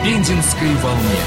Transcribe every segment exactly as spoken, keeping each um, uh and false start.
Пензенской волне.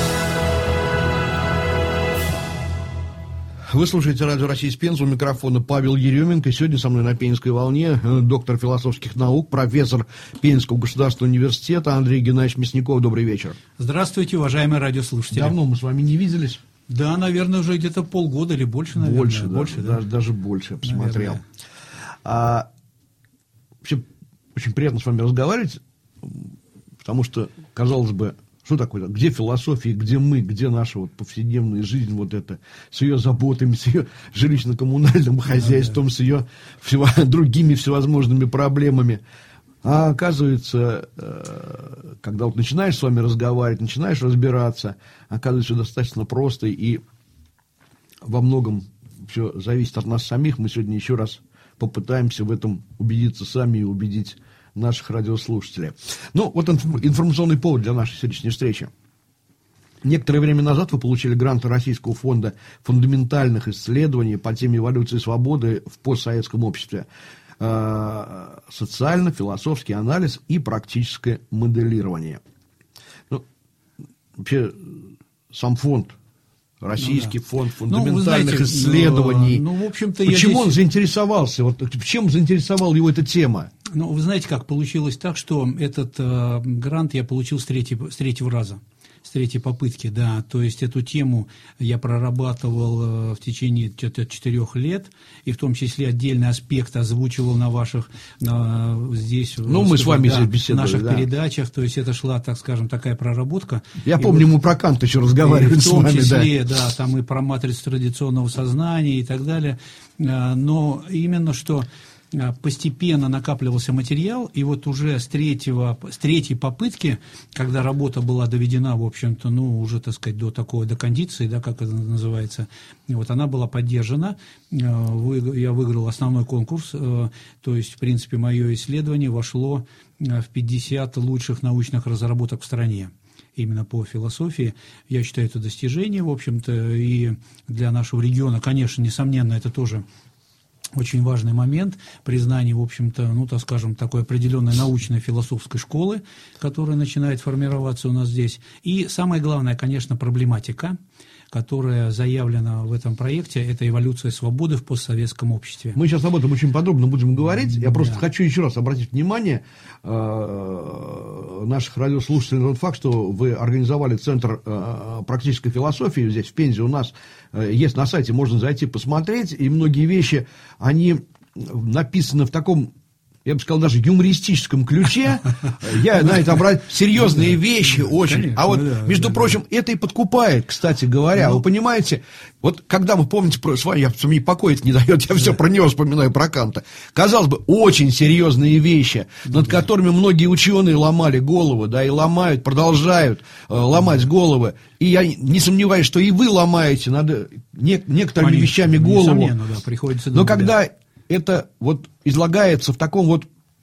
Вы слушаете радио «Россия» из Пензы, у микрофона Павел Еременко. Сегодня со мной на Пензенской волне доктор философских наук, профессор Пензенского государственного университета Андрей Геннадьевич Мясников. Добрый вечер. Здравствуйте, уважаемые радиослушатели. Давно мы с вами не виделись? Да, наверное, уже где-то полгода или больше, наверное. Больше, больше да, да. Даже, даже больше, я посмотрел. Наверное. А, вообще, очень приятно с вами разговаривать, потому что, казалось бы, что такое? Где философия, где мы, где наша вот повседневная жизнь, вот это, с ее заботами, с ее жилищно-коммунальным хозяйством, да, да. с ее всего, другими всевозможными проблемами. А оказывается, когда вот начинаешь с вами разговаривать, начинаешь разбираться, оказывается, достаточно просто, и во многом все зависит от нас самих. Мы сегодня еще раз попытаемся в этом убедиться сами и убедить наших радиослушателей. Ну, вот информационный повод для нашей сегодняшней встречи. Некоторое время назад вы получили грант Российского фонда фундаментальных исследований по теме эволюции свободы в постсоветском обществе. Социально-философский анализ и практическое моделирование. Ну, вообще, сам фонд, Российский ну, да. фонд фундаментальных ну, знаете, исследований, ну, в общем-то, почему я он здесь... заинтересовался, вот, чем заинтересовала его эта тема? Ну, вы знаете, как получилось так, что этот э, грант я получил с третьего, с третьего раза. С третьей попытки, да, то есть эту тему я прорабатывал в течение четырех лет, и в том числе отдельный аспект озвучивал на ваших, на, здесь, ну, мы с вами да, здесь беседовали, в наших да. передачах, то есть это шла, так скажем, такая проработка. Я и помню, вот, мы про Канта еще разговаривали с вами, да. В том числе, да. да, там и про матрицу традиционного сознания и так далее, но именно что... постепенно накапливался материал, и вот уже с, третьего, с третьей попытки, когда работа была доведена, в общем-то, ну, уже, так сказать, до такой, до кондиции, да, как это называется, вот она была поддержана, я выиграл основной конкурс, то есть, в принципе, мое исследование вошло в пятьдесят лучших научных разработок в стране. Именно по философии. Я считаю, это достижение, в общем-то, и для нашего региона, конечно, несомненно, это тоже очень важный момент признания, в общем-то, ну, так скажем, такой определенной научной философской школы, которая начинает формироваться у нас здесь. И самое главное, конечно, проблематика, которая заявлена в этом проекте, это эволюция свободы в постсоветском обществе. Мы сейчас об этом очень подробно будем говорить. Я просто да. хочу еще раз обратить внимание э, наших радиослушателей на тот факт, что вы организовали Центр э, практической философии здесь, в Пензе. У нас э, есть на сайте, можно зайти посмотреть, и многие вещи, они написаны в таком, я бы сказал, даже юмористическом ключе. Я на это обратил серьезные вещи очень. А вот, между прочим, это и подкупает, кстати говоря. Вы понимаете, вот когда вы помните, с вами, я мне покоя не дает, я все про него вспоминаю, про Канта. Казалось бы, очень серьезные вещи, над которыми многие ученые ломали головы, да, и ломают, продолжают ломать головы. И я не сомневаюсь, что и вы ломаете над некоторыми вещами голову. Но когда это вот излагается в таком вот...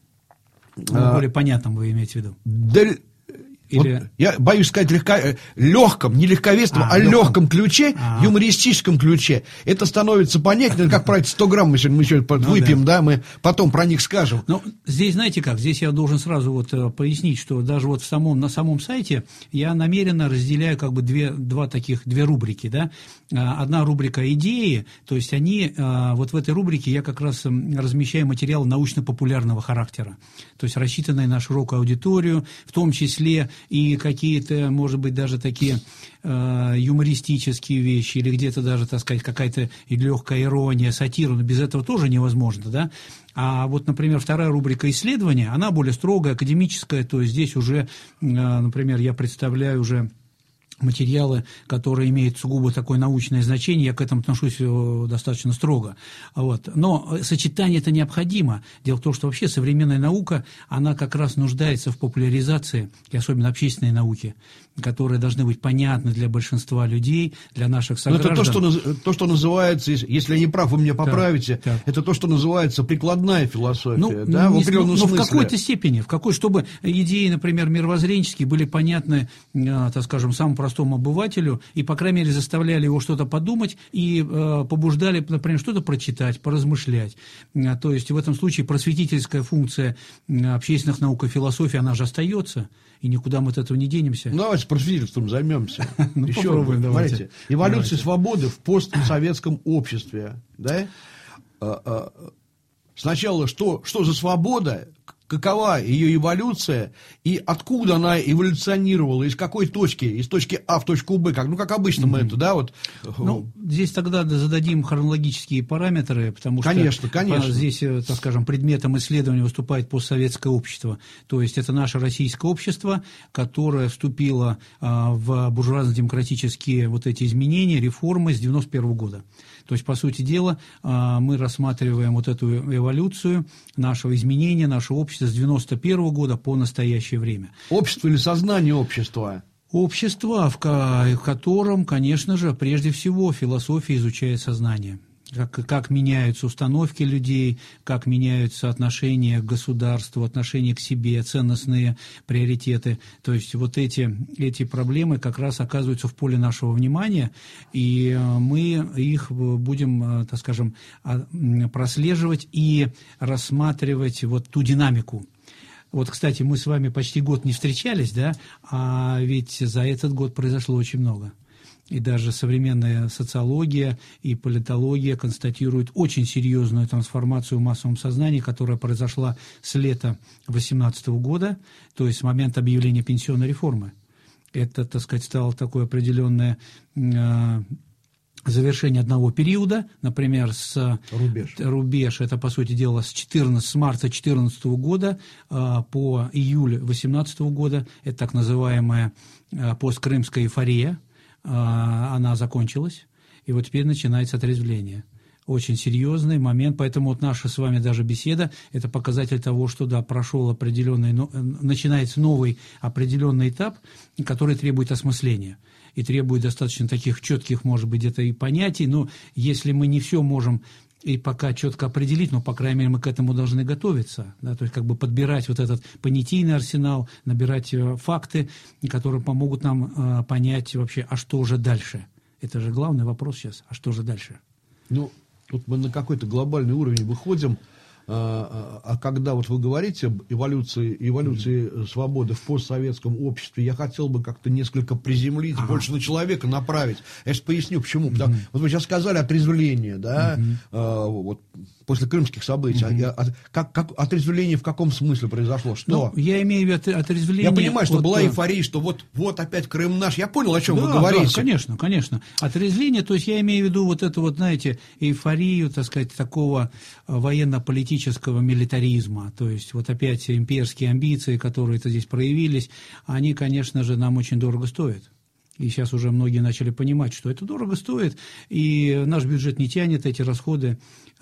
Ну, а, более понятном вы имеете в виду. Да, Или... Вот, я боюсь сказать легко, легком, не легковесном, а, а легком, легком ключе, а-а. юмористическом ключе. Это становится понятно, как править сто грамм мы сегодня, мы сегодня ну, выпьем, да. да, мы потом про них скажем. Ну, здесь, знаете как, здесь я должен сразу вот пояснить, что даже вот в самом, на самом сайте я намеренно разделяю как бы две, два таких, две рубрики, да. Одна рубрика идеи, то есть они, вот в этой рубрике я как раз размещаю материалы научно-популярного характера, то есть рассчитанные на широкую аудиторию, в том числе и какие-то, может быть, даже такие э, юмористические вещи, или где-то даже, так сказать, какая-то легкая ирония, сатира, но без этого тоже невозможно, да. А вот, например, вторая рубрика исследования, она более строгая, академическая, то есть здесь уже, э, например, я представляю уже материалы, которые имеют сугубо такое научное значение, я к этому отношусь достаточно строго. Вот. Но сочетание это необходимо. Дело в том, что вообще современная наука, она как раз нуждается в популяризации, и особенно общественной науки, которые должны быть понятны для большинства людей, для наших сограждан. Но это то, что, то, что называется, если я не прав, вы меня поправите, так, так. это то, что называется прикладная философия. Ну, да, не, в определенном но смысле. в какой-то степени, в какой, чтобы идеи, например, мировоззренческие были понятны, так скажем, самому простому обывателю, и, по крайней мере, заставляли его что-то подумать и э, побуждали, например, что-то прочитать, поразмышлять. То есть в этом случае просветительская функция общественных наук и философии, она же остается, и никуда мы от этого не денемся. Ну, давайте просветительством займемся. Ну, Еще, попробуем, давайте. Смотрите, эволюция свободы в постсоветском обществе, да? Сначала, что, что за свобода, какова ее эволюция, и откуда она эволюционировала, из какой точки, из точки А в точку Б, как, ну, как обычно mm-hmm. мы это, да, вот. Ну, здесь тогда зададим хронологические параметры, потому конечно, что конечно. здесь, так скажем, предметом исследования выступает постсоветское общество, то есть это наше российское общество, которое вступило а, в буржуазно-демократические вот эти изменения, реформы с девяносто первого года. То есть, по сути дела, а, мы рассматриваем вот эту эволюцию нашего изменения, нашего общества с девяносто первого года по настоящее время. Общество или сознание общества? Общество, в котором, конечно же, прежде всего философия изучает сознание. Как, как меняются установки людей, как меняются отношения к государству, отношения к себе, ценностные приоритеты. То есть вот эти, эти проблемы как раз оказываются в поле нашего внимания, и мы их будем, так скажем, прослеживать и рассматривать вот ту динамику. Вот, кстати, мы с вами почти год не встречались, да, а ведь за этот год произошло очень много. И даже современная социология и политология констатируют очень серьезную трансформацию в массовом сознании, которая произошла с лета две тысячи восемнадцатого года, то есть с момента объявления пенсионной реформы. Это, так сказать, стало такое определенное э, завершение одного периода, например, с рубеж. рубеж, это, по сути дела, с, четырнадцатого, с марта две тысячи четырнадцатого года э, по июль две тысячи восемнадцатого года, это так называемая э, посткрымская эйфория, она закончилась, и вот теперь начинается отрезвление. Очень серьезный момент, поэтому вот наша с вами даже беседа – это показатель того, что, да, прошел определенный, начинается новый определенный этап, который требует осмысления и требует достаточно таких четких, может быть, где-то и понятий, но если мы не все можем и пока четко определить, но, по крайней мере, мы к этому должны готовиться, да, то есть как бы подбирать вот этот понятийный арсенал, набирать э, факты, которые помогут нам э, понять вообще, а что же дальше. Это же главный вопрос сейчас, а что же дальше? Ну, тут мы на какой-то глобальный уровень выходим, а, а когда вот вы говорите об эволюции, эволюции mm-hmm. свободы в постсоветском обществе, я хотел бы как-то несколько приземлить, ага. больше на человека направить. Я сейчас поясню, почему. Mm-hmm. Потому, вот вы сейчас сказали отрезвление, да, mm-hmm. а, вот, после крымских событий. Mm-hmm. А, а, как, как, отрезвление в каком смысле произошло? Что? Ну, я имею в виду отрезвление... Я понимаю, что от... была эйфория, что вот, вот опять Крым наш. Я понял, о чем да, вы говорите. Да, конечно, конечно. Отрезвление, то есть я имею в виду вот эту вот, знаете, эйфорию, так сказать, такого военно-политического милитаризма. То есть вот опять имперские амбиции, которые-то здесь проявились, они, конечно же, нам очень дорого стоят. И сейчас уже многие начали понимать, что это дорого стоит, и наш бюджет не тянет эти расходы,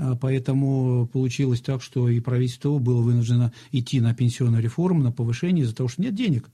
поэтому получилось так, что и правительство было вынуждено идти на пенсионную реформу, на повышение из-за того, что нет денег.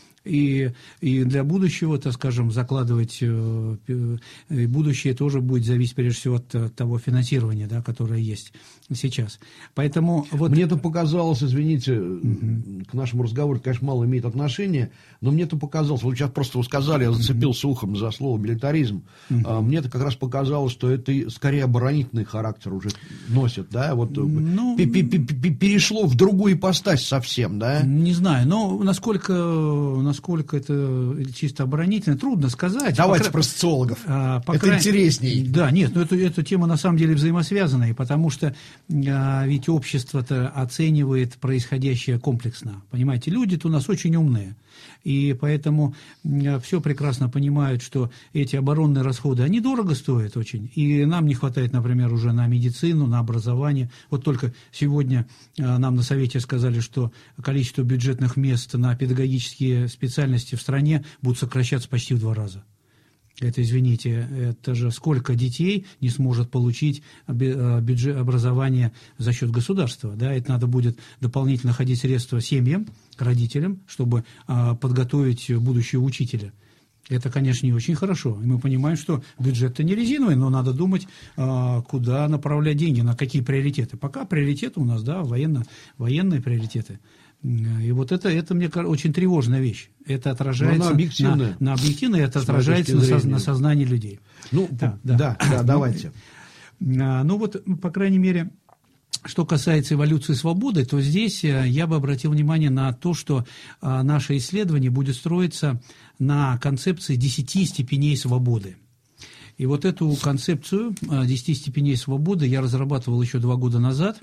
И, и для будущего, так скажем, закладывать э, э, будущее тоже будет зависеть прежде всего от, от того финансирования, да, которое есть сейчас. Поэтому вот... Мне это показалось, извините, uh-huh. к нашему разговору, конечно, мало имеет отношения, но мне это показалось, вот сейчас просто вы сказали, я зацепился uh-huh. ухом за слово милитаризм, uh-huh. а, мне это как раз показалось, что это скорее оборонительный характер уже носит, да, вот ну, перешло в другую ипостась совсем, да? Не знаю, но насколько... Насколько это чисто оборонительно, трудно сказать. Давайте по, про социологов. А, по это край... интересней. Да, нет, но это, эта тема на самом деле взаимосвязанная, потому что а, ведь общество-то оценивает происходящее комплексно. Понимаете, люди-то у нас очень умные. И поэтому все прекрасно понимают, что эти оборонные расходы, они дорого стоят очень. И нам не хватает, например, уже на медицину, на образование. Вот только сегодня нам на Совете сказали, что количество бюджетных мест на педагогические специальности в стране будут сокращаться почти в два раза. Это, извините, это же сколько детей не сможет получить бюджет, образование за счет государства. Да? Это надо будет дополнительно ходить средства семьям, родителям, чтобы а, подготовить будущего учителя. Это, конечно, не очень хорошо. И мы понимаем, что бюджет-то не резиновый, но надо думать, а, куда направлять деньги, на какие приоритеты. Пока приоритеты у нас, да, военно, военные приоритеты. И вот это, это мне кажется, очень тревожная вещь. Это отражается объективно, на, на объективно, это отражается на, соз, на сознании людей. Ну, да, да, да, да, давайте. Ну вот, по крайней мере, что касается эволюции свободы, то здесь я бы обратил внимание на то, что наше исследование будет строиться на концепции десяти степеней свободы. И вот эту концепцию десяти степеней свободы я разрабатывал еще два года назад,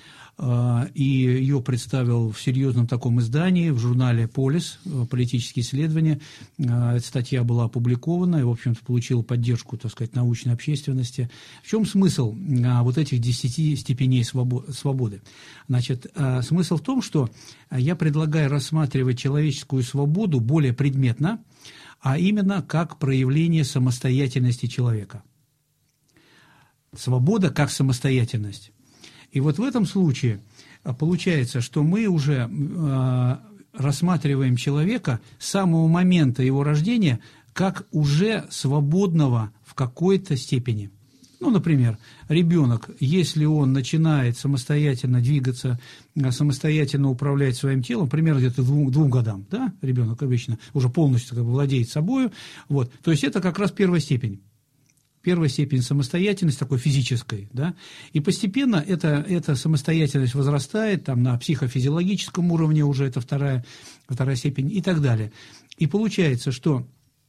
и ее представил в серьезном таком издании, в журнале «Полис. Политические исследования». Эта статья была опубликована и, в общем-то, получила поддержку, так сказать, научной общественности. В чем смысл вот этих десяти степеней свободы? Значит, смысл в том, что я предлагаю рассматривать человеческую свободу более предметно, а именно как проявление самостоятельности человека. Свобода как самостоятельность. И вот в этом случае получается, что мы уже э, рассматриваем человека с самого момента его рождения как уже свободного в какой-то степени. Ну, например, ребенок, если он начинает самостоятельно двигаться, самостоятельно управлять своим телом, примерно где-то к двум, двум годам, да, ребенок обычно уже полностью как бы владеет собой, вот, то есть это как раз первая степень. Первая степень самостоятельности, такой физической, да, и постепенно эта, эта самостоятельность возрастает, там, на психофизиологическом уровне уже это вторая, вторая степень и так далее. И получается, что,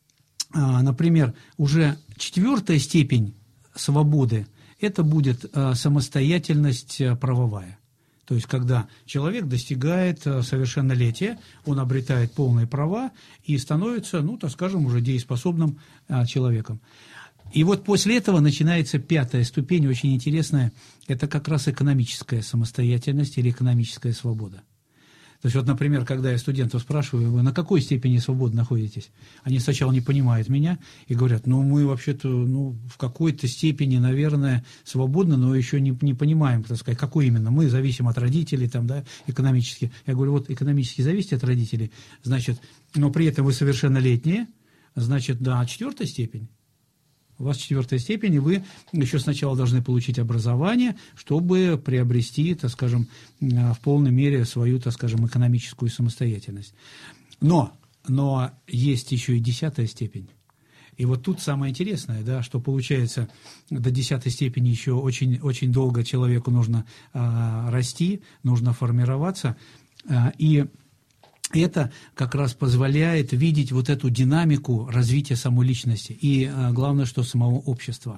например, уже четвертая степень свободы – это будет самостоятельность правовая. То есть, когда человек достигает совершеннолетия, он обретает полные права и становится, ну, так скажем, уже дееспособным человеком. И вот после этого начинается пятая ступень, очень интересная, это как раз экономическая самостоятельность или экономическая свобода. То есть, вот, например, когда я студентов спрашиваю, вы на какой степени свободы находитесь? Они сначала не понимают меня и говорят, ну, мы вообще-то ну, в какой-то степени, наверное, свободны, но еще не, не понимаем, так сказать, какой именно. Мы зависим от родителей, там, да, экономически. Я говорю, вот экономически зависите от родителей, значит, но при этом вы совершеннолетние, значит, да, четвертая степень. У вас четвертая степень, и вы еще сначала должны получить образование, чтобы приобрести, так скажем, в полной мере свою, так скажем, экономическую самостоятельность. Но, но есть еще и десятая степень. И вот тут самое интересное, да, что получается, до десятой степени еще очень, очень долго человеку нужно а, расти, нужно формироваться, а, и это как раз позволяет видеть вот эту динамику развития самой личности и, главное, что самого общества.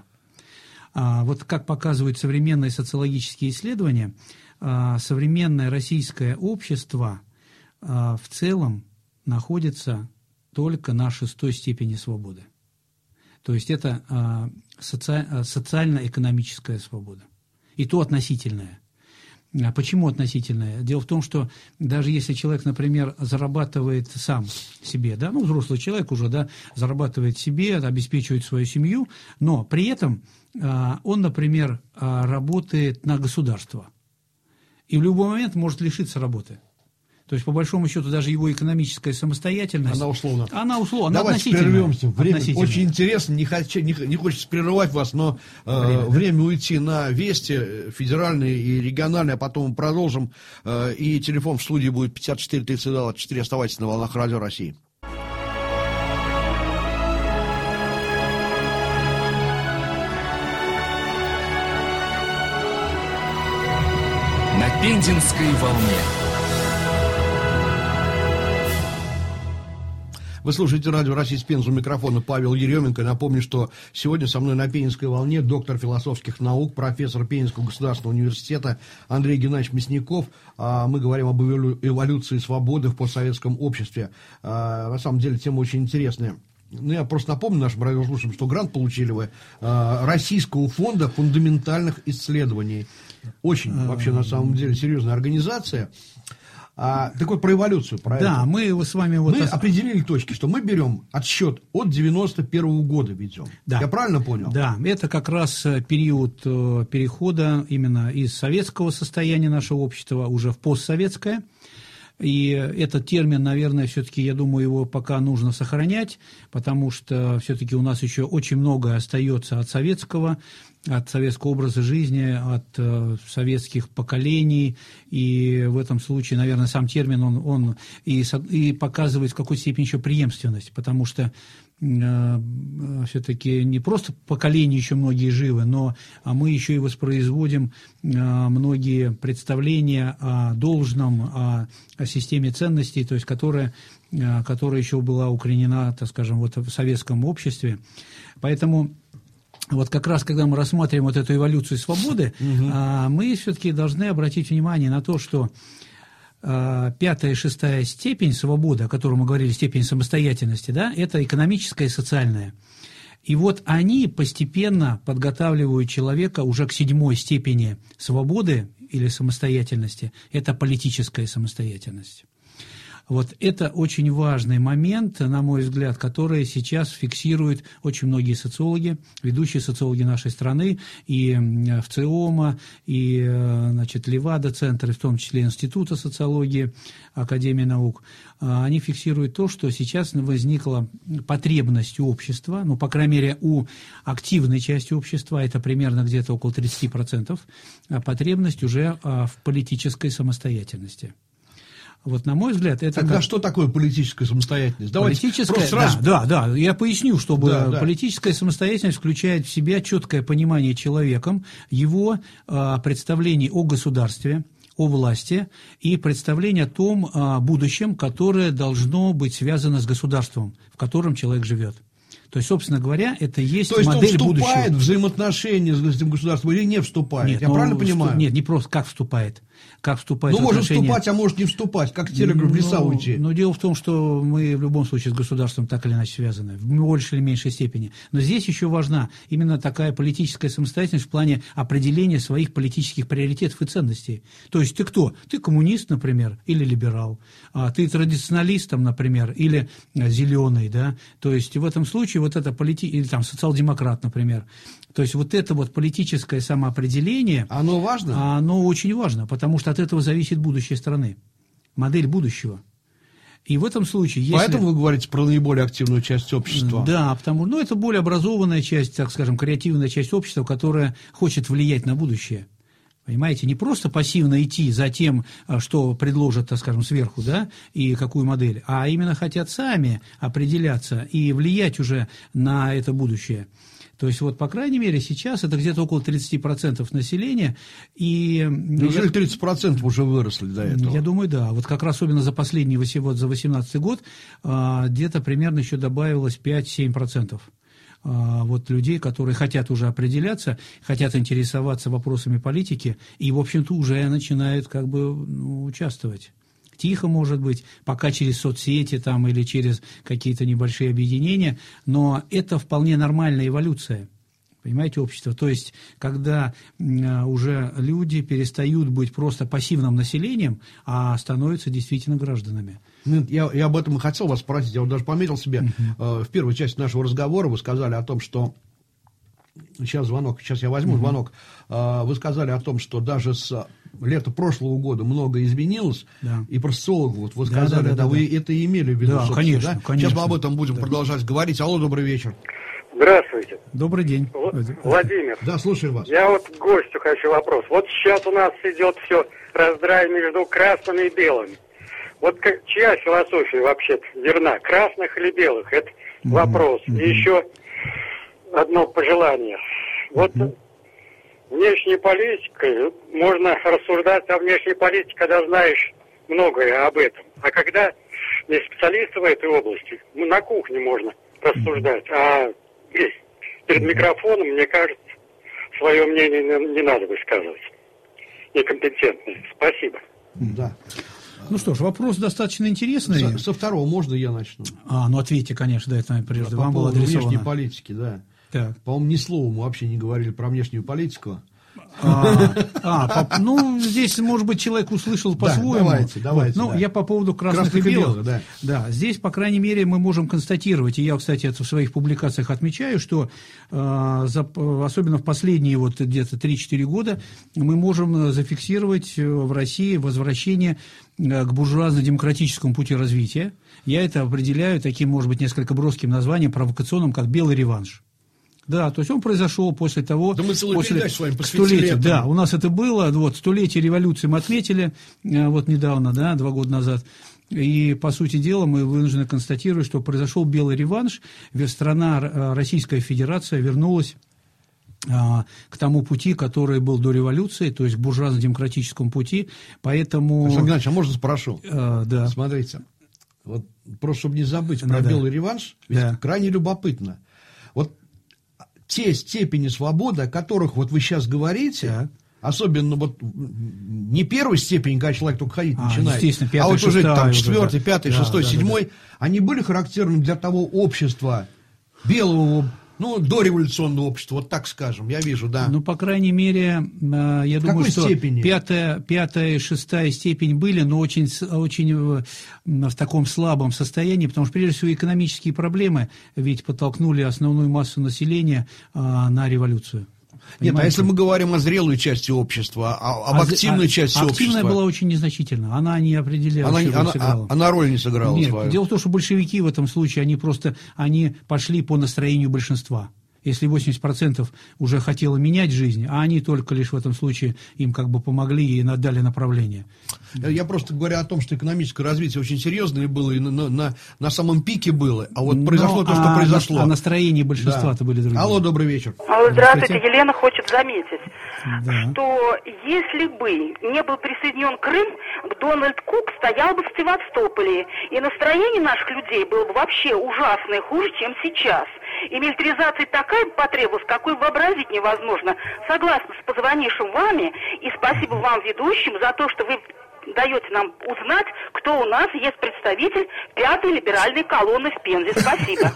Вот как показывают современные социологические исследования, современное российское общество в целом находится только на шестой степени свободы. То есть это соци... социально-экономическая свобода. И то относительная. Почему относительное? Дело в том, что даже если человек, например, зарабатывает сам себе, да, ну, взрослый человек уже, да, зарабатывает себе, обеспечивает свою семью, но при этом а, он, например, а, работает на государство и в любой момент может лишиться работы. То есть, по большому счету, даже его экономическая самостоятельность... Она условно. Она условно, она Давайте прервемся. Время очень интересно, не, хочу, не, не хочется прерывать вас, но время, э, да? время уйти на Вести, федеральные и региональные, а потом мы продолжим. Э, и телефон в студии будет пятьдесят четыре тридцать два двадцать четыре. Оставайтесь на волнах Радио России. На Пензенской волне. Вы слушаете радио «Россия» с Пензы, у микрофона Павел Еременко. Напомню, что сегодня со мной на Пензенской волне доктор философских наук, профессор Пензенского государственного университета Андрей Геннадьевич Мясников. Мы говорим об эволюции свободы в постсоветском обществе. На самом деле тема очень интересная. Ну, я просто напомню нашим радиослушателям, что грант получили вы Российского фонда фундаментальных исследований. Очень, вообще, на самом деле, серьезная организация. А, так вот, про эволюцию. Про да, это. мы с вами... Вот мы ос... определили точки, что мы берем отсчет от девяносто первого года ведем. Да. Я правильно понял? Да, это как раз период перехода именно из советского состояния нашего общества уже в постсоветское. И этот термин, наверное, все-таки, я думаю, его пока нужно сохранять, потому что все-таки у нас еще очень многое остается от советского от советского образа жизни, от э, советских поколений, и в этом случае, наверное, сам термин, он, он и, и показывает в какой степени еще преемственность, потому что э, все-таки не просто поколения еще многие живы, но а мы еще и воспроизводим э, многие представления о должном, о, о системе ценностей, то есть которая, э, которая еще была укоренена, так скажем, вот в советском обществе. Поэтому вот как раз, когда мы рассматриваем вот эту эволюцию свободы, угу. а, мы все-таки должны обратить внимание на то, что а, пятая и шестая степень свободы, о которой мы говорили, степень самостоятельности, да, это экономическая и социальная. И вот они постепенно подготавливают человека уже к седьмой степени свободы или самостоятельности, это политическая самостоятельность. Вот это очень важный момент, на мой взгляд, который сейчас фиксируют очень многие социологи, ведущие социологи нашей страны, и ВЦИОМа, и, значит, Левада-центр, в том числе Института социологии Академии наук. Они фиксируют то, что сейчас возникла потребность у общества, ну, по крайней мере, у активной части общества, это примерно где-то около тридцать процентов, потребность уже в политической самостоятельности. Вот, на мой взгляд, это... Тогда как... что такое политическая самостоятельность? Давайте политическая, сразу... да, да, да, я поясню, чтобы да, да. политическая самостоятельность включает в себя четкое понимание человеком его а, представлений о государстве, о власти и представление о том а, будущем, которое должно быть связано с государством, в котором человек живет. То есть, собственно говоря, это есть То есть модель он вступает будущего. в взаимоотношения с этим государством или не вступает? Нет, Я ну, правильно понимаю? Вступ... Нет, не просто как вступает. Как вступает ну, в может отношения... вступать, а может не вступать, как телеграф в леса ну, уйти. Но дело в том, что мы в любом случае с государством так или иначе связаны, в большей или меньшей степени. Но здесь еще важна именно такая политическая самостоятельность в плане определения своих политических приоритетов и ценностей. То есть ты кто? Ты коммунист, например, или либерал. А ты традиционалист, там, например, или зеленый, да? То есть в этом случае вот это полити... или там социал-демократ, например. То есть вот это вот политическое самоопределение... Оно важно? Оно очень важно, потому что от этого зависит будущее страны, модель будущего. И в этом случае... Если... Поэтому вы говорите про наиболее активную часть общества? Да, потому что ну, это более образованная часть, так скажем, креативная часть общества, которая хочет влиять на будущее. Понимаете, не просто пассивно идти за тем, что предложат, так скажем, сверху, да, и какую модель, а именно хотят сами определяться и влиять уже на это будущее. То есть, вот, по крайней мере, сейчас это где-то около тридцать процентов населения. И неужели тридцать процентов уже выросли до этого? Я думаю, да. Вот как раз особенно за последний, вот за восемнадцатый год, где-то примерно еще добавилось пять-семь процентов. Вот людей, которые хотят уже определяться, хотят интересоваться вопросами политики и, в общем-то, уже начинают как бы ну, участвовать. Тихо, может быть, пока через соцсети там, или через какие-то небольшие объединения, но это вполне нормальная эволюция, понимаете, общество. То есть, когда уже люди перестают быть просто пассивным населением, а становятся действительно гражданами. Я, я об этом и хотел вас спросить, я вот даже пометил себе, uh-huh. э, в первой части нашего разговора вы сказали о том, что... Сейчас звонок, сейчас я возьму uh-huh. звонок. Э, вы сказали о том, что даже с лета прошлого года многое изменилось, да. И про социологов, вот вы сказали, да, да, да, да, вы да. это имели в виду, да, конечно, да? конечно. Сейчас мы об этом будем да. продолжать говорить. Алло, добрый вечер. Здравствуйте. Добрый день. В- Владимир. Да, слушаю вас. Я вот к гостю хочу вопрос. Вот сейчас у нас идет все раздрай между красными и белыми. Вот как, чья философия вообще верна, красных или белых? Это mm-hmm. вопрос. Mm-hmm. И еще одно пожелание. Вот mm-hmm. внешней политикой можно рассуждать о внешней политике, когда знаешь многое об этом. А когда не специалист в этой области, ну, на кухне можно рассуждать. А здесь, перед микрофоном, мне кажется, свое мнение не, не надо высказывать. Некомпетентное. Спасибо. Да. Ну что ж, вопрос достаточно интересный. Со, со второго можно я начну? А, ну ответьте, конечно, да, это прежде По вам было адресовано. Внешней политики, да. Так. По-моему, ни слова мы вообще не говорили про внешнюю политику. А, а по, ну, здесь, может быть, человек услышал по-своему. Да, давайте, давайте. Вот, ну, да. я по поводу красных, красных и белых. белых да. да, здесь, по крайней мере, мы можем констатировать, и я, кстати, это в своих публикациях отмечаю, что э, за, особенно в последние вот где-то три-четыре года мы можем зафиксировать в России возвращение к буржуазно-демократическому пути развития. Я это определяю таким, может быть, несколько броским названием, провокационным, как «белый реванш». Да, то есть он произошел после того... Да мы целую после передачу с вами посвятили столетия, этому. да, у нас это было, вот, столетие революции мы отметили, вот недавно, да, два года назад. И, по сути дела, мы вынуждены констатировать, что произошел белый реванш, страна, Российская Федерация вернулась а, к тому пути, который был до революции, то есть к буржуазно-демократическому пути, поэтому... Александр Геннадьевич, а можно спрошу? А, да. Смотрите, вот просто чтобы не забыть Ну, про да. белый реванш, ведь Да. крайне любопытно. Вот те степени свободы, о которых вот вы сейчас говорите... Да. Особенно вот не первой степени, когда человек только ходить А, начинает, естественно, пятая, а вот уже шестая там уже, четвертый, да. пятый, Да, шестой, да, да, седьмой, да. они были характерны для того общества, белого, ну, дореволюционного общества, вот так скажем, я вижу, да. Ну, по крайней мере, э, я В думаю, какой что степени? пятая, пятая и шестая степень были, но очень, с- очень в, в таком слабом состоянии, потому что, прежде всего, экономические проблемы ведь подтолкнули основную массу населения э, на революцию. Нет, а Понимаете? если мы говорим о зрелой части общества, а- об А- активной а- части активная общества, была очень незначительна, она не определяла, она, что она- сыграла. а- она роль не сыграла Нет, свою. дело в том, что большевики в этом случае, они просто, они пошли по настроению большинства. Если восемьдесят процентов уже хотело менять жизнь, а они только лишь в этом случае им как бы помогли и дали направление. Я просто говорю о том, что экономическое развитие очень серьезное было и на, на- на, на самом пике было, а вот Но, произошло то, что а, произошло. А настроение большинства-то Да. были другие. Алло, добрый вечер. Алло, здравствуйте. Здравствуйте. Елена хочет заметить, Да. что если бы не был присоединен Крым, Дональд Кук стоял бы в Севастополе, и настроение наших людей было бы вообще ужасное, хуже, чем сейчас. И милитаризация такая бы потребовалась, какой вообразить невозможно. Согласна с позвонившим вами, и спасибо вам, ведущим, за то, что вы даете нам узнать, кто у нас есть представитель пятой либеральной колонны в Пензе. Спасибо.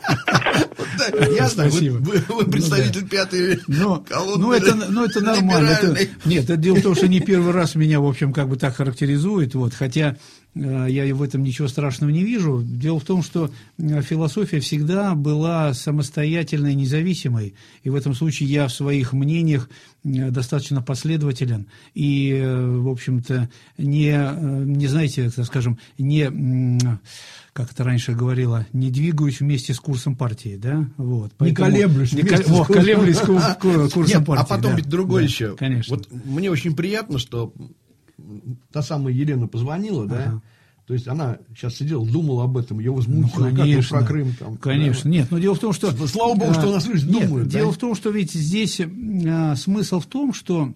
Да, я знаю, вы, Спасибо. вы- вы представитель пятой Но, колонны. ну, это, ну, это нормально. Это, либеральной. нет, это дело в том, что не первый раз меня, в общем, как бы так характеризует. Вот, хотя э, я и в этом ничего страшного не вижу. Дело в том, что э, философия всегда была самостоятельной, независимой. И в этом случае я в своих мнениях э, достаточно последователен. И, э, в общем-то, не, э, не знаете, так скажем, не... м, как это раньше говорила, не двигаюсь вместе с курсом партии, да, вот. Не колеблюсь не вместе кол- с Во, курсом. колеблюсь ку- ку- курсом Нет, партии. а потом да. ведь другое Да, еще. Конечно. Вот мне очень приятно, что та самая Елена позвонила, да, Ага. то есть она сейчас сидела, думала об этом, ее Ну, возмутило, как вы конечно, про Крым там. конечно. да. Нет, но дело в том, что... Слава богу, что у нас люди Нет, думают, да? дело в том, что ведь здесь а, смысл в том, что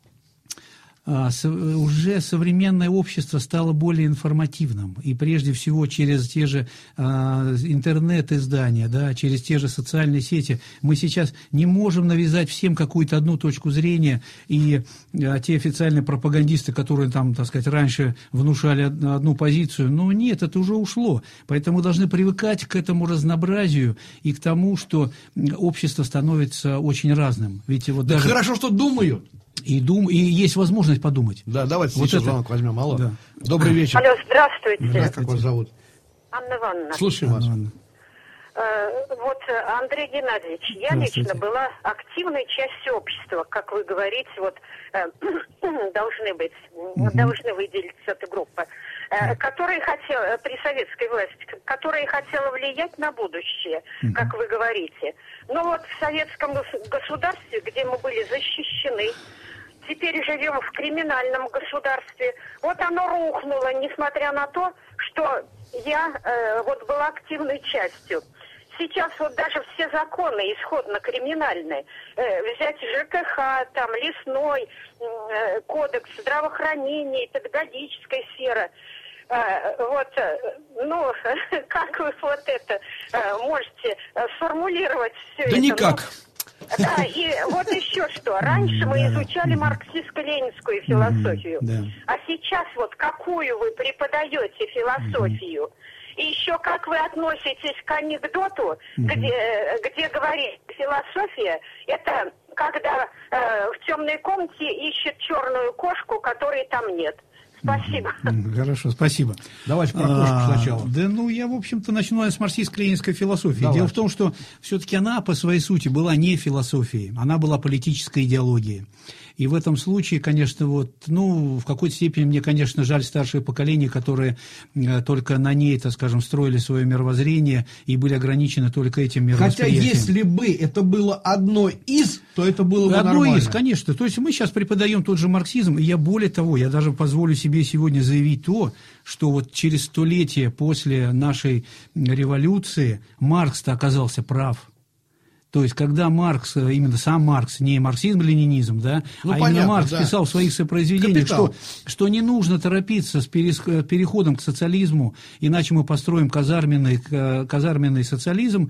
а, со- уже современное общество стало более информативным, и прежде всего через те же а, интернет-издания, да, через те же социальные сети. Мы сейчас не можем навязать всем какую-то одну точку зрения, и а, те официальные пропагандисты, которые там, так сказать, раньше внушали од- одну позицию, ну нет, это уже ушло. Поэтому мы должны привыкать к этому разнообразию и к тому, что м, общество становится очень разным. Ведь вот Так даже хорошо, что думают. и, дум, и есть возможность подумать. Да, давайте Вот сейчас это- звонок возьмем. Алло. Да. Добрый вечер. Алло, здравствуйте. Да, как вас зовут? Анна Ивановна. Слушаем вас. Ладно. Э, Вот, э, Андрей Геннадьевич, я Здравствуйте. лично была активной частью общества, как вы говорите, вот э, должны быть, должны выделиться эта группа, э, которая хотела, при советской власти, которая хотела влиять на будущее, как вы говорите. Но вот в советском гос- государстве, где мы были защищены, теперь живем в криминальном государстве. Вот оно рухнуло, несмотря на то, что я э, вот была активной частью. Сейчас вот даже все законы исходно криминальные. Э, взять ЖКХ, там, лесной, э, кодекс здравоохранения, педагогическая сфера. Э, вот, э, ну, как вы вот это э, можете э, сформулировать все Да это? никак. Ну, да, и вот еще что. Раньше мы изучали марксистско-ленинскую философию. Да. А сейчас вот какую вы преподаете философию? И еще как вы относитесь к анекдоту, где, где говорит философия, это когда э, в темной комнате ищет черную кошку, которой там нет. Спасибо. М, Хорошо, спасибо. Давайте про кошку А, сначала. Да, ну, я, в общем-то, начну с марксистско-ленинской философии. Давайте. Дело в том, что все-таки она по своей сути была не философией, она была политической идеологией. И в этом случае, конечно, вот, ну, в какой-то степени мне, конечно, жаль старшее поколение, которые э, только на ней, так скажем, строили свое мировоззрение и были ограничены только этим мировосприятием. Хотя если бы это было одно из, то это было бы одно нормально. из, конечно. То есть мы сейчас преподаем тот же марксизм, и я более того, я даже позволю себе сегодня заявить то, что вот через столетие после нашей революции Маркс-то оказался прав. То есть, когда Маркс, именно сам Маркс, не марксизм-ленинизм, да, ну, а понятно, именно Маркс да. писал в своих сопроизведениях, что, что не нужно торопиться с переходом к социализму, иначе мы построим казарменный, казарменный социализм,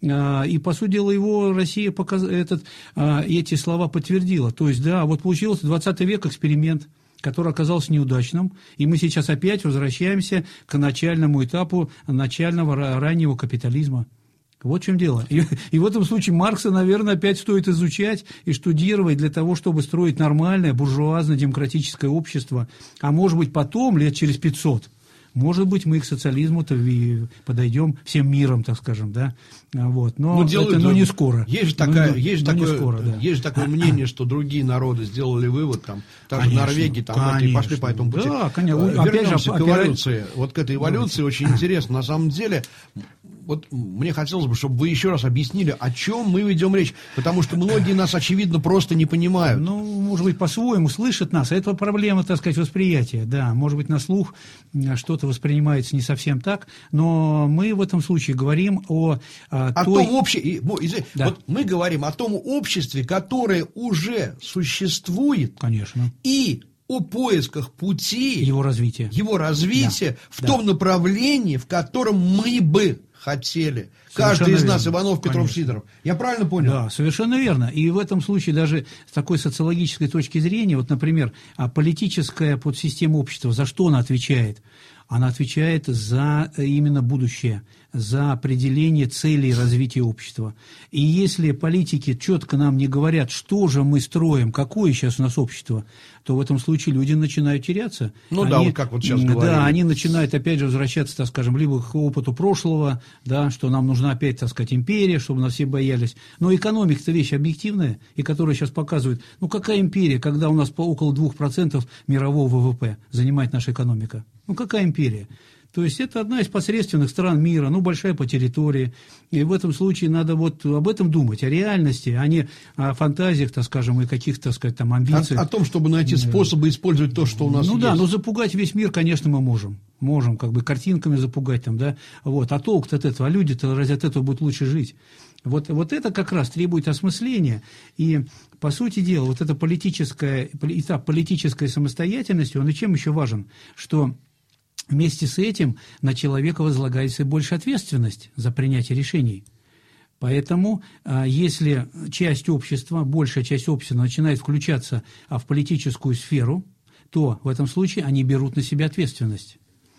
и, по сути дела, его Россия показ... этот, эти слова подтвердила. То есть, да, вот получился двадцатый век эксперимент, который оказался неудачным, и мы сейчас опять возвращаемся к начальному этапу начального раннего капитализма. Вот в чем дело. И, и в этом случае Маркса, наверное, опять стоит изучать и штудировать для того, чтобы строить нормальное буржуазно-демократическое общество. А может быть, потом, лет через пятьсот, может быть, мы к социализму-то подойдем всем миром, так скажем, да. Вот. Но, ну, делают, это, но не скоро. Есть же, такая, но, есть но такое, скоро, да. есть же такое мнение, что другие народы сделали вывод, там, та же Норвегия, там, конечно. и пошли по этому пути. Да, конечно. Вернемся Опять же, к эволюции. Вот к этой эволюции очень интересно. На самом деле, вот мне хотелось бы, чтобы вы еще раз объяснили, о чем мы ведем речь. Потому что многие нас, очевидно, просто не понимают. Ну, может быть, по-своему слышат нас. Это проблема, так сказать, восприятия. Да, может быть, на слух что-то воспринимается не совсем так. Но мы в этом случае говорим о, о, о той... том обществе. Да. Вот мы говорим о том обществе, которое уже существует. Конечно. И о поисках пути его развития, его развития да. в да. том направлении, в котором мы бы хотели. Совершенно Каждый из верно. Нас, Иванов, Петров, Конечно. Сидоров. Я правильно понял? Да, совершенно верно. И в этом случае даже с такой социологической точки зрения, вот, например, политическая подсистема общества, за что она отвечает? Она отвечает за именно будущее, за определение целей развития общества. И если политики четко нам не говорят, что же мы строим, какое сейчас у нас общество, то в этом случае люди начинают теряться. Ну они, да, вот как вот сейчас говорили. Да, они начинают опять же возвращаться, так скажем, либо к опыту прошлого, да, что нам нужна опять, так сказать, империя, чтобы нас все боялись. Но экономика-то вещь объективная, и которая сейчас показывает, ну какая империя, когда у нас по около двух процентов мирового ВВП занимает наша экономика? Ну какая империя? То есть это одна из посредственных стран мира, ну, большая по территории. И в этом случае надо вот об этом думать, о реальности, а не о фантазиях, так скажем, и каких-то, так сказать, там амбициях. О, о том, чтобы найти способы использовать то, что у нас ну, есть. Ну да, но запугать весь мир, конечно, мы можем. Можем, как бы, картинками запугать там, да. Вот. А толк-то от этого, а люди-то разве от этого будут лучше жить? Вот, вот это как раз требует осмысления. И, по сути дела, вот эта политическая, этап политической самостоятельности, он и чем еще важен? Что вместе с этим на человека возлагается больше ответственность за принятие решений. Поэтому, если часть общества, большая часть общества начинает включаться в политическую сферу, то в этом случае они берут на себя ответственность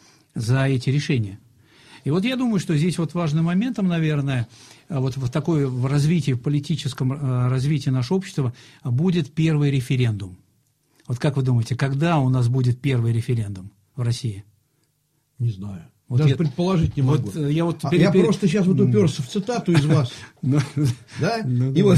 за эти решения. И вот я думаю, что здесь вот важным моментом, наверное, вот в такое в развитии, в политическом развитии нашего общества будет первый референдум. Вот как вы думаете, когда у нас будет первый референдум в России? Не знаю. Вот Даже я, предположить не могу. Вот я вот а пере, я пере... просто сейчас вот уперся в цитату из вас. Да? И вот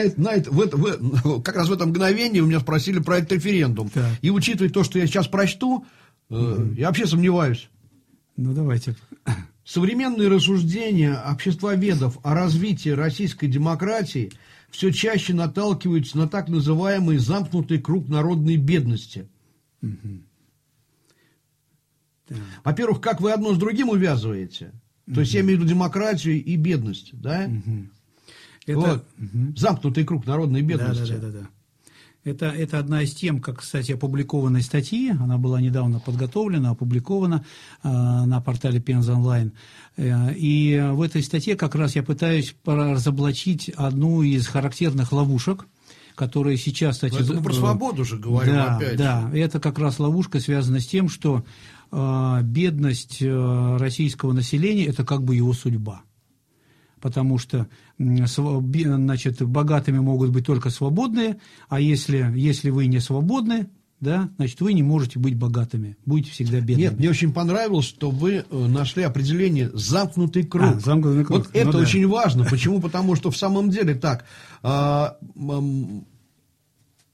как раз в это мгновение у меня спросили про этот референдум. И учитывая то, что я сейчас прочту, я вообще сомневаюсь. Ну, давайте. Современные рассуждения обществоведов о развитии российской демократии все чаще наталкиваются на так называемый замкнутый круг народной бедности. Угу. Да. Во-первых, как вы одно с другим увязываете? Угу. То есть я имею в виду демократию и бедность, да? Угу. Это... Вот. Угу. Замкнутый круг народной бедности. Да, да, да, да, да. Это, это одна из тем, как, кстати, опубликованной статьи, она была недавно подготовлена, опубликована э, на портале Пенза онлайн. Э, и в этой статье как раз я пытаюсь разоблачить одну из характерных ловушек, которые сейчас, кстати... Это мы про свободу же говорим да, опять. Да, это как раз ловушка связана с тем, что э, бедность э, российского населения – это как бы его судьба. Потому что, значит, богатыми могут быть только свободные, а если, если вы не свободны, да, значит, вы не можете быть богатыми, будете всегда бедными. Нет, мне очень понравилось, что вы нашли определение «замкнутый круг». А, замкнутый круг. Вот это ну, очень да. важно. Почему? Потому что в самом деле так, а, а,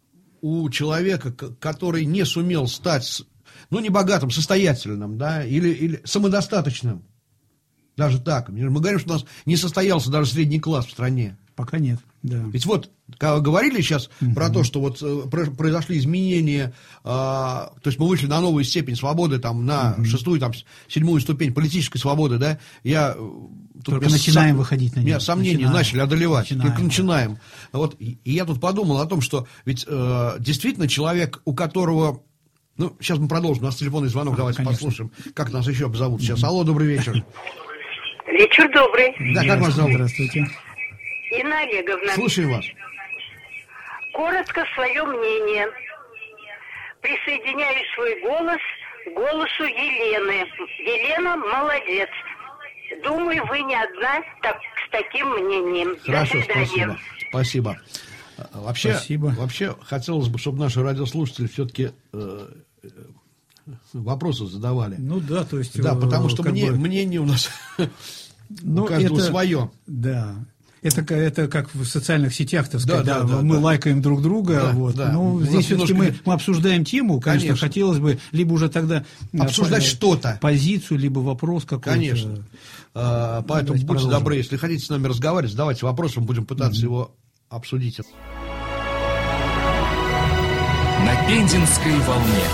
у человека, который не сумел стать, ну, не богатым, состоятельным, да, или, или самодостаточным, даже так. Мы говорим, что у нас не состоялся даже средний класс в стране. Пока нет, да. Ведь вот, когда говорили сейчас угу. про то, что вот произошли изменения, э, то есть мы вышли на новую степень свободы, там, на угу. шестую, там, седьмую ступень политической свободы, да, я... Только начинаем сом... выходить на нее. Меня сомнения начинаем. начали одолевать, начинаем. только начинаем. Вот, и, и я тут подумал о том, что ведь э, действительно человек, у которого... Ну, сейчас мы продолжим, у нас телефонный звонок, а, давайте конечно. послушаем, как нас еще обзовут сейчас. Mm-hmm. Алло, добрый вечер. Вечер добрый. Да, как вас зовут? Здравствуйте. Инна Олеговна. Слушаем вас. Коротко свое мнение. Присоединяю свой голос к голосу Елены. Елена молодец. Думаю, вы не одна так, с таким мнением. Хорошо, спасибо. Спасибо. Вообще, спасибо. Вообще хотелось бы, чтобы наши радиослушатели все-таки э, вопросы задавали. Ну да, то есть... Да, потому что мне, бы... мнение у нас ну, у каждого это, свое. Да. Это, это как в социальных сетях, так сказать, да, да, да, да, мы да. лайкаем друг друга. Да, вот. да. Но здесь все-таки немножко... мы, мы обсуждаем тему, конечно, конечно, хотелось бы либо уже тогда... Обсуждать по, что-то. Позицию, либо вопрос какой-то. Конечно. А, поэтому будьте продолжим. добры, если хотите с нами разговаривать, задавайте вопросы, мы будем пытаться mm-hmm. его обсудить. На Пензенской волне.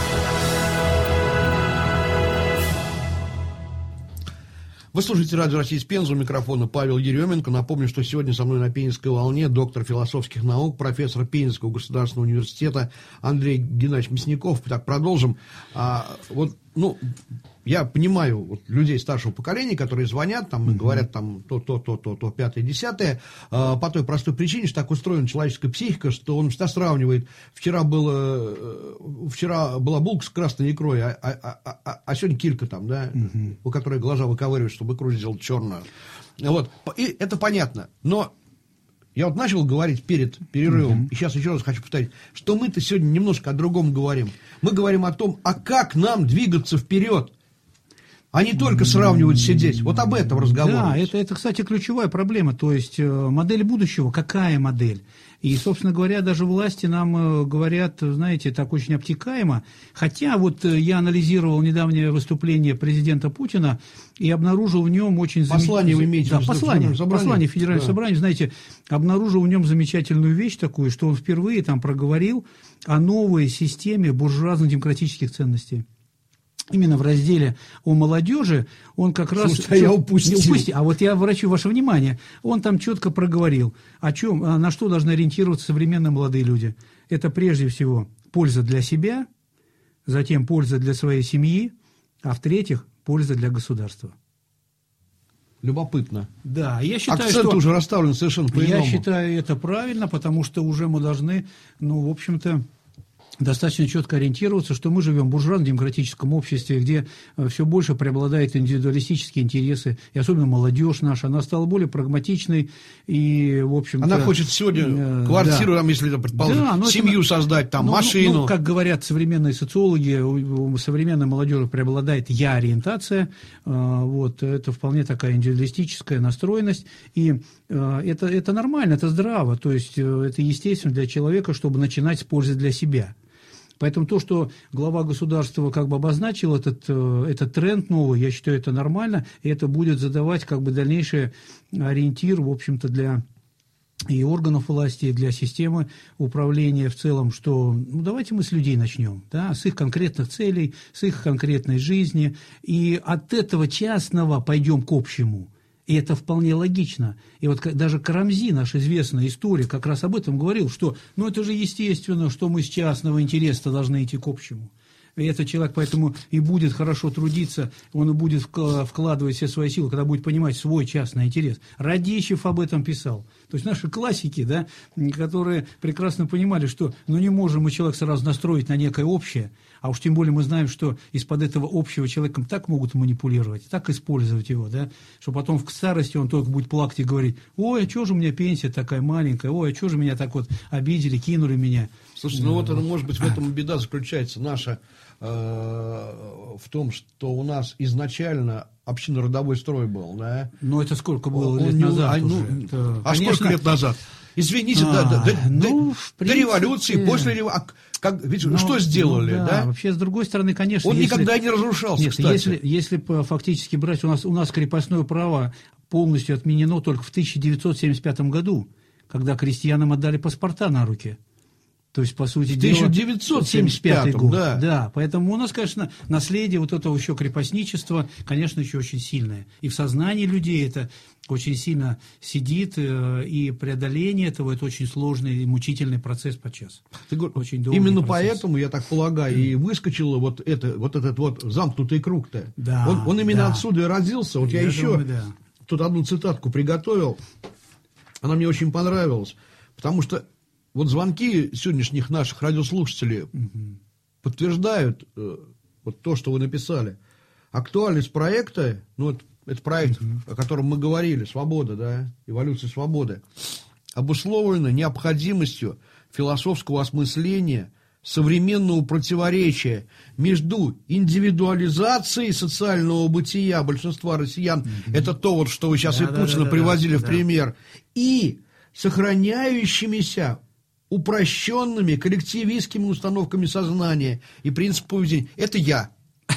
Вы слушаете радио «Россия» из Пензы, у микрофона Павел Еременко. Напомню, что сегодня со мной на Пензенской волне доктор философских наук, профессор Пензенского государственного университета Андрей Геннадьевич Мясников. Так, продолжим. А, вот, ну, я понимаю вот, людей старшего поколения, которые звонят там, и говорят там то, то, то, то, то, пятое, десятое, а, по той простой причине, что так устроена человеческая психика, что он всегда сравнивает. Вчера, было, вчера была булка с красной икрой, а, а, а, а сегодня килька там, да, угу. у которой глаза выковыривают, чтобы икру сделать черную. Вот. И это понятно. Но я вот начал говорить перед перерывом, uh-huh. и сейчас еще раз хочу повторить, что мы-то сегодня немножко о другом говорим. Мы говорим о том, а как нам двигаться вперед, а не только сравнивать, сидеть. Вот об этом разговор. Да, это, это, кстати, ключевая проблема. То есть модель будущего, какая модель? И, собственно говоря, даже власти нам говорят, знаете, так очень обтекаемо. Хотя вот я анализировал недавнее выступление президента Путина и обнаружил в нем очень замечательное... Послание вы имеете да, послание, послание Федерального да. собрания, знаете, обнаружил в нем замечательную вещь такую, что он впервые там проговорил о новой системе буржуазно-демократических ценностей. Именно в разделе о молодежи он как раз... Слушайте, а я упустил. Не упусти, а вот я обращу ваше внимание, он там четко проговорил, о чем, на что должны ориентироваться современные молодые люди. Это прежде всего польза для себя, затем польза для своей семьи, а в-третьих, польза для государства. Любопытно. Да, я считаю, акцент что... уже расставлен совершенно по-иному. Я считаю это правильно, потому что уже мы должны, ну, в общем-то, достаточно четко ориентироваться, что мы живем в буржуазно-демократическом обществе, где все больше преобладают индивидуалистические интересы, и особенно молодежь наша, она стала более прагматичной и, в общем-то... Она хочет сегодня э, квартиру, да. там, если, предположим, да, семью это, создать, там, ну, машину. Ну, как говорят современные социологи, у, у современной молодежи преобладает я-ориентация, э, вот, это вполне такая индивидуалистическая настроенность, и э, это, это нормально, это здраво, то есть э, это естественно для человека, чтобы начинать с пользы для себя. Поэтому то, что глава государства как бы обозначил этот, этот тренд новый, я считаю, это нормально, и это будет задавать как бы дальнейший ориентир, в общем-то, для и органов власти, и для системы управления в целом, что ну, давайте мы с людей начнем, да, с их конкретных целей, с их конкретной жизни, и от этого частного пойдем к общему. И это вполне логично. И вот даже Карамзи, наш известный историк, как раз об этом говорил, что ну это же естественно, что мы с частного интереса должны идти к общему. И этот человек поэтому и будет хорошо трудиться, он и будет вкладывать все свои силы, когда будет понимать свой частный интерес. Радищев об этом писал. То есть наши классики, да, которые прекрасно понимали, что ну не можем мы человека сразу настроить на некое общее, а уж тем более мы знаем, что из-под этого общего человеком так могут манипулировать, так использовать его, да, что потом в старости он только будет плакать и говорить: ой, а что же у меня пенсия такая маленькая, ой, а что же меня так вот обидели, кинули меня. Слушайте, ну вот, может быть, в этом беда заключается наша э, в том, что у нас изначально общинно-родовой строй был, да? Ну, это сколько было он, лет он, назад а, уже? Ну, это, а конечно, сколько лет назад? Извините, А, до, до, ну, до, в до принципе, революции, после революции. Как, ведь ну, что сделали, ну, да, да? Вообще, с другой стороны, конечно... Он если, никогда не разрушался, нет, кстати. Если, если фактически брать, у нас, у нас крепостное право полностью отменено только в тысяча девятьсот семьдесят пятом году, когда крестьянам отдали паспорта на руки. То есть, по сути в дела... тысяча девятьсот семьдесят пятом год. Да. Да, поэтому у нас, конечно, наследие вот этого еще крепостничества, конечно, еще очень сильное. И в сознании людей это очень сильно сидит, и преодоление этого – это очень сложный и мучительный процесс подчас. Очень долгий Именно процесс. поэтому, я так полагаю, и выскочил вот, это, вот этот вот замкнутый круг-то. Да, он, он именно да. отсюда и родился. Вот я, я еще думаю, да. тут одну цитатку приготовил. Она мне очень понравилась. Потому что вот звонки сегодняшних наших радиослушателей угу. подтверждают э, вот то, что вы написали. Актуальность проекта, ну, вот, это проект, угу. о котором мы говорили, «Свобода», да, «Эволюция свободы», обусловлена необходимостью философского осмысления современного противоречия между индивидуализацией социального бытия большинства россиян, угу. это то, вот, что вы сейчас да, и Путина да, да, приводили да, в пример, да. и сохраняющимися упрощенными коллективистскими установками сознания и принципов поведения. Это я.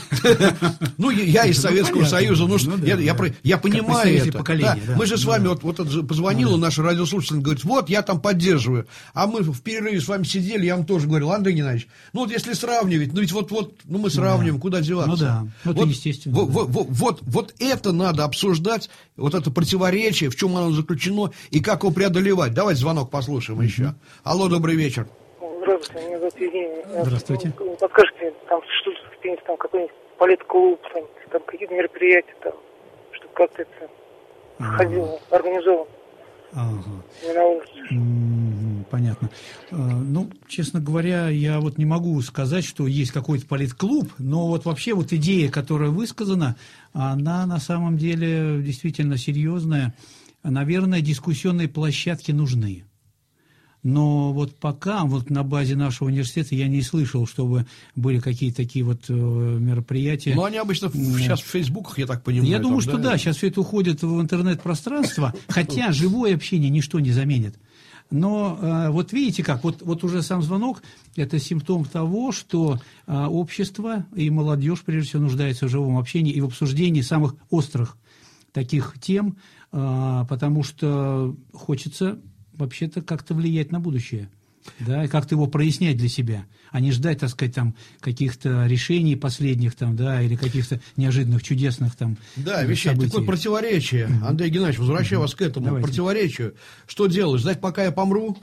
Ну, я из Советского Союза, ну, я понимаю это. Мы же с вами, вот позвонила наша радиослушательница, говорит, вот, я там поддерживаю. А мы в перерыве с вами сидели, я вам тоже говорил, Андрей Геннадьевич, ну, вот если сравнивать, ну, ведь вот-вот, ну, мы сравниваем, куда деваться. Ну, да, это естественно. Вот это надо обсуждать, вот это противоречие, в чем оно заключено, и как его преодолевать. Давайте звонок послушаем еще. Алло, добрый вечер. Здравствуйте, меня зовут Евгений. Здравствуйте. Подскажите, там что в Пензе, там какой-нибудь политклуб, там, там какие-то мероприятия, там, чтобы как-то это ага. ходило, организовано. Ага. Не на улице. Mm-hmm, понятно. Ну, честно говоря, я вот не могу сказать, что есть какой-то политклуб, но вот вообще вот идея, которая высказана, она на самом деле действительно серьезная. Наверное, дискуссионные площадки нужны. Но вот пока вот на базе нашего университета я не слышал, чтобы были какие-то такие вот э, мероприятия. Но они обычно в, сейчас в фейсбуках, я так понимаю. Я думаю, там, что да, да, сейчас все это уходит в интернет-пространство, хотя живое общение ничто не заменит. Но э, вот видите как, вот, вот уже сам звонок – это симптом того, что э, общество и молодежь, прежде всего, нуждаются в живом общении и в обсуждении самых острых таких тем, э, потому что хочется вообще-то как-то влиять на будущее, да, и как-то его прояснять для себя, а не ждать, так сказать, там, каких-то решений последних, там, да, или каких-то неожиданных, чудесных, там, да, вещей. событий. Такое противоречие, uh-huh. Андрей Геннадьевич, возвращаю uh-huh. вас к этому Давайте. противоречию. Что делать? Ждать, пока я помру?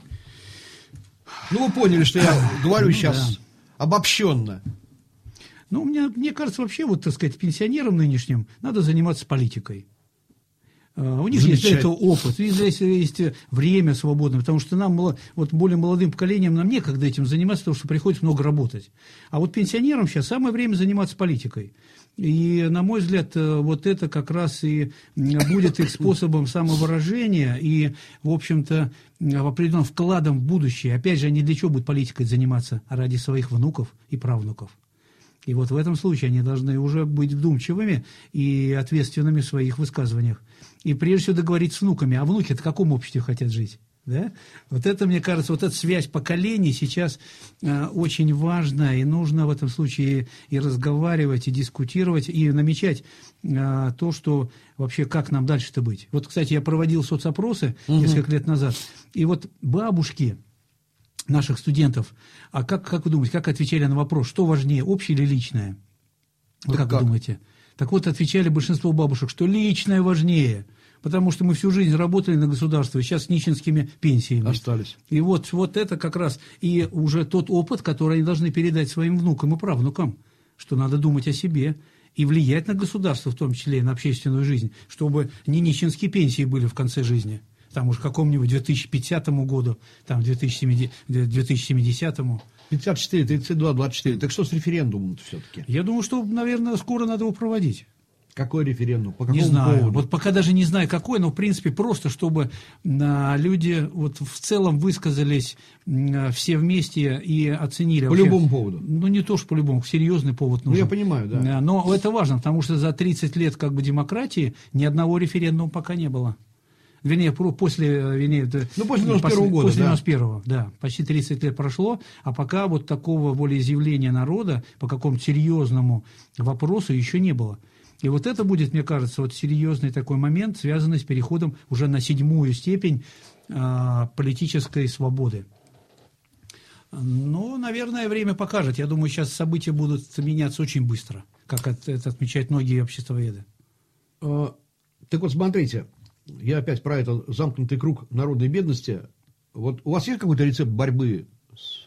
Ну, вы поняли, что я говорю сейчас обобщенно. Ну, мне, мне кажется, вообще, вот, так сказать, пенсионерам нынешним надо заниматься политикой. У них есть для этого опыт, у них есть, есть время свободное, потому что нам, вот более молодым поколением, нам некогда этим заниматься, потому что приходится много работать. А вот пенсионерам сейчас самое время заниматься политикой. И, на мой взгляд, вот это как раз и будет их способом самовыражения и, в общем-то, определенным вкладом в будущее. Опять же, они для чего будут политикой заниматься? Ради своих внуков и правнуков. И вот в этом случае они должны уже быть вдумчивыми и ответственными в своих высказываниях. И прежде всего договориться с внуками. А внуки-то в каком обществе хотят жить? Да? Вот это, мне кажется, вот эта связь поколений сейчас э, очень важна. И нужно в этом случае и разговаривать, и дискутировать, и намечать э, то, что вообще как нам дальше-то быть. Вот, кстати, я проводил соцопросы угу. несколько лет назад. И вот бабушки наших студентов, а как, как вы думаете, как отвечали на вопрос, что важнее, общее или личное? Вот как, как вы думаете? Так вот, отвечали большинство бабушек, что личное важнее, потому что мы всю жизнь работали на государство, и сейчас с нищенскими пенсиями. Остались. И вот, вот это как раз и уже тот опыт, который они должны передать своим внукам и правнукам, что надо думать о себе и влиять на государство, в том числе и на общественную жизнь, чтобы не нищенские пенсии были в конце жизни. Там уже к какому-нибудь две тысячи пятидесятому году, там, две тысячи семидесятому. пятьдесят четыре, тридцать два, двадцать четыре. Так что с референдумом-то все-таки? Я думаю, что, наверное, скоро надо его проводить. Какой референдум? По какому не знаю. поводу? Вот пока даже не знаю, какой, но, в принципе, просто, чтобы а, люди вот в целом высказались а, все вместе и оценили. По вообще, любому поводу? Ну, не то, что по любому, серьезный повод нужен. Ну, я понимаю, да. Но это важно, потому что за тридцать лет как бы демократии ни одного референдума пока не было. Вернее, после, вернее, ну, после девяносто первого года, после да. девяносто первого, да. Почти тридцать лет прошло, а пока вот такого волеизъявления народа по какому-то серьезному вопросу еще не было. И вот это будет, мне кажется, вот серьезный такой момент, связанный с переходом уже на седьмую степень э, политической свободы. Но, наверное, время покажет. Я думаю, сейчас события будут меняться очень быстро, как это, это отмечают многие обществоведы. Так вот, смотрите, я опять про этот замкнутый круг народной бедности. Вот у вас есть какой-то рецепт борьбы с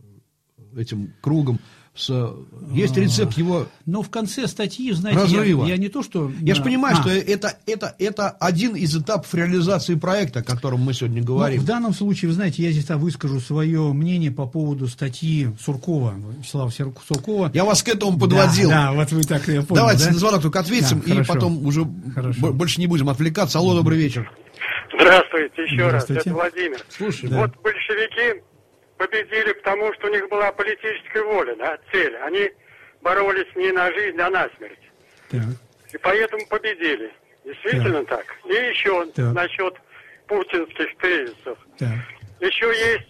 этим кругом? С... Есть рецепт его... Но в конце статьи, знаете, разрыва. Я, я не то, что... Я же понимаю, а. что это, это, это один из этапов реализации проекта, о котором мы сегодня говорим. Ну, в данном случае, вы знаете, я здесь выскажу свое мнение по поводу статьи Суркова, Вячеслава Суркова. Я вас к этому подводил. Да, да, вот вы так, я понял. Давайте да? на звонок только ответим, да, и хорошо. Потом уже хорошо. Больше не будем отвлекаться. Алло, добрый вечер. Здравствуйте еще Здравствуйте. раз, это Владимир. Слушай, да. Вот большевики победили, потому что у них была политическая воля, да, цель. Они боролись не на жизнь, а на смерть. Так. И поэтому победили. Действительно так. так. И еще так. насчет путинских тезисов. Так. Еще есть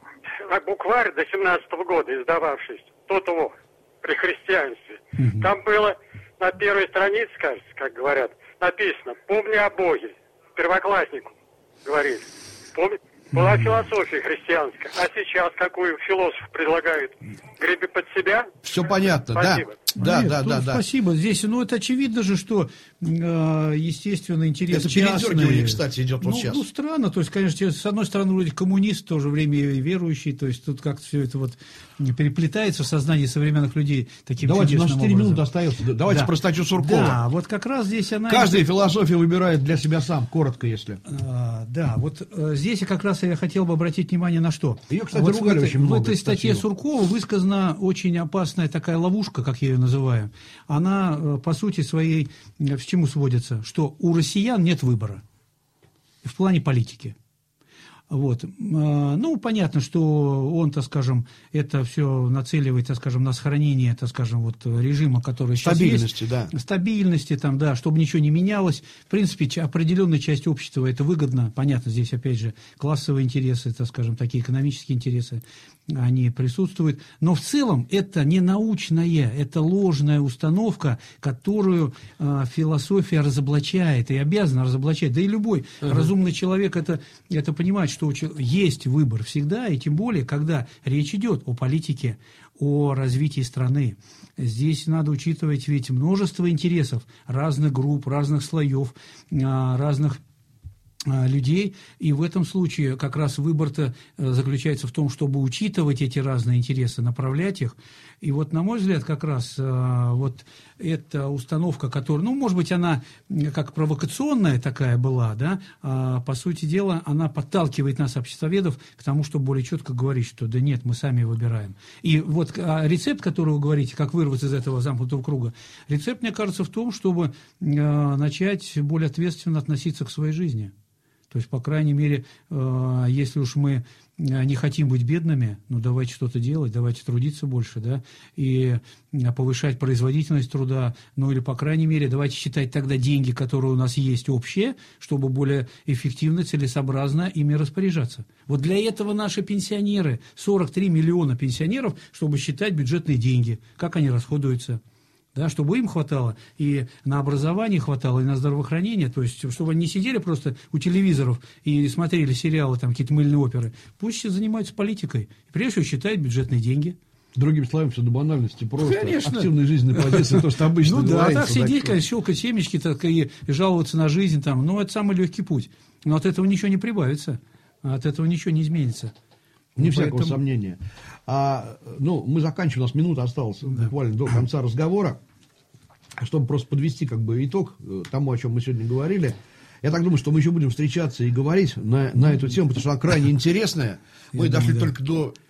букварь до семнадцатого года, издававшийся, тот-то при христианстве. Угу. Там было на первой странице, кажется, как говорят, написано: «Помни о Боге». Первокласснику говорили. Помни. Была философия христианская. А сейчас какую философ предлагают? Греби под себя? Все понятно, Спасибо. да. Нет, да, да, да, спасибо. Здесь, ну, это очевидно же, что, э, естественно, интерес это частный. передергивание, кстати, идет вот ну, сейчас. Ну, странно. То есть, конечно, с одной стороны, вроде коммунист, в то же время и верующий. То есть, тут как-то все это вот переплетается в сознании современных людей таким Давайте, чудесным у нас четыре образом. минуты остается. Давайте да. про статью Суркова. Да, вот как раз здесь она... Каждая философия выбирает для себя сам, коротко, если. А, да, вот э, здесь как раз я хотел бы обратить внимание на что. Ее, кстати, вот ругали в этой, очень много. В этой статье Суркова высказана очень опасная такая ловушка, как я ее называю. Она, э, по сути своей, э, к чему сводится? Что у россиян нет выбора в плане политики. Вот. Ну, понятно, что он, так скажем, это все нацеливает, так скажем, на сохранение, так скажем, вот режима, который сейчас стабильности, есть. да. Стабильности, там, да, чтобы ничего не менялось. В принципе, определенная часть общества это выгодно. Понятно, здесь, опять же, классовые интересы, так скажем, такие экономические интересы, они присутствуют. Но в целом это не научная, это ложная установка, которую э, философия разоблачает и обязана разоблачать. Да и любой uh-huh. разумный человек это, это понимает, что есть выбор всегда, и тем более, когда речь идет о политике, о развитии страны. Здесь надо учитывать ведь множество интересов разных групп, разных слоев, разных людей, и в этом случае как раз выбор-то заключается в том, чтобы учитывать эти разные интересы, направлять их. И вот, на мой взгляд, как раз вот эта установка, которая, ну, может быть, она как провокационная такая была, да, а, по сути дела, она подталкивает нас, обществоведов, к тому, чтобы более четко говорить, что да нет, мы сами выбираем. И вот а рецепт, который вы говорите, как вырваться из этого замкнутого круга, рецепт, мне кажется, в том, чтобы а, начать более ответственно относиться к своей жизни. То есть, по крайней мере, э, если уж мы не хотим быть бедными, ну, давайте что-то делать, давайте трудиться больше, да, и повышать производительность труда, ну, или, по крайней мере, давайте считать тогда деньги, которые у нас есть общие, чтобы более эффективно, целесообразно ими распоряжаться. Вот для этого наши пенсионеры, сорок три миллиона пенсионеров, чтобы считать бюджетные деньги, как они расходуются. Да, чтобы им хватало, и на образование хватало, и на здравоохранение, то есть, чтобы они не сидели просто у телевизоров и смотрели сериалы, там, какие-то мыльные оперы, пусть занимаются политикой, и прежде всего считают бюджетные деньги. Другими словами, все до банальности, просто Конечно. Активной жизненной позиции, то, что обычно ну, говорится. Ну да, так сидеть, конечно, щелкать семечки так, и жаловаться на жизнь, там, ну, это самый легкий путь. Но от этого ничего не прибавится, от этого ничего не изменится. Не ну, всякого поэтому... сомнения. А, ну, мы заканчиваем, у нас минута осталась да. буквально до конца разговора. Чтобы просто подвести как бы итог тому, о чем мы сегодня говорили. Я так думаю, что мы еще будем встречаться и говорить на, на эту тему, потому что она крайне интересная. Мы Я дошли думаю, да. только до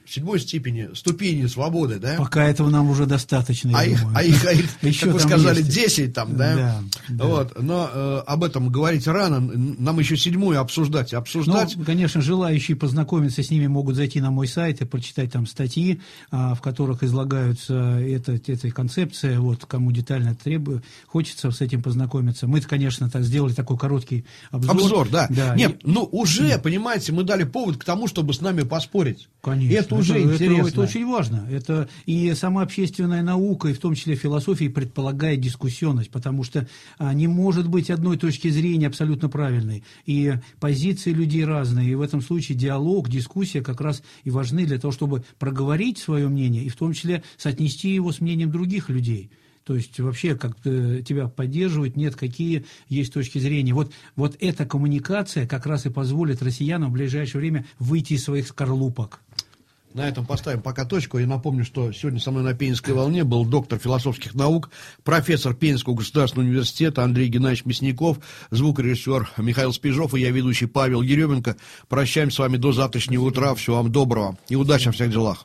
седьмой степени, ступени свободы, да? Пока этого нам уже достаточно, а я их, думаю. а их, а их Еще как вы там сказали, есть. десять там, да? Да, да. Вот, но э, об этом говорить рано, нам еще седьмую обсуждать. обсуждать. Ну, конечно, желающие познакомиться с ними могут зайти на мой сайт и прочитать там статьи, а, в которых излагаются эта, эта концепция, вот, кому детально требует, хочется с этим познакомиться. Мы, конечно, так сделали такой короткий обзор. Обзор, да. да. Нет, и... ну, уже, понимаете, мы дали повод к тому, чтобы с нами поспорить. Конечно. Это уже это, интересно. Это, это очень важно. Это и сама общественная наука, и в том числе философия, предполагает дискуссионность, потому что а, не может быть одной точки зрения абсолютно правильной. И позиции людей разные. И в этом случае диалог, дискуссия как раз и важны для того, чтобы проговорить свое мнение, и в том числе соотнести его с мнением других людей. То есть вообще как тебя поддерживают, нет, какие есть точки зрения. Вот, вот эта коммуникация как раз и позволит россиянам в ближайшее время выйти из своих скорлупок. На этом поставим пока точку. Я напомню, что сегодня со мной на Пензенской волне был доктор философских наук, профессор Пензенского государственного университета Андрей Геннадьевич Мясников, звукорежиссер Михаил Спижов и я, ведущий Павел Еременко. Прощаемся с вами до завтрашнего утра. Всего вам доброго и удачи во всех делах.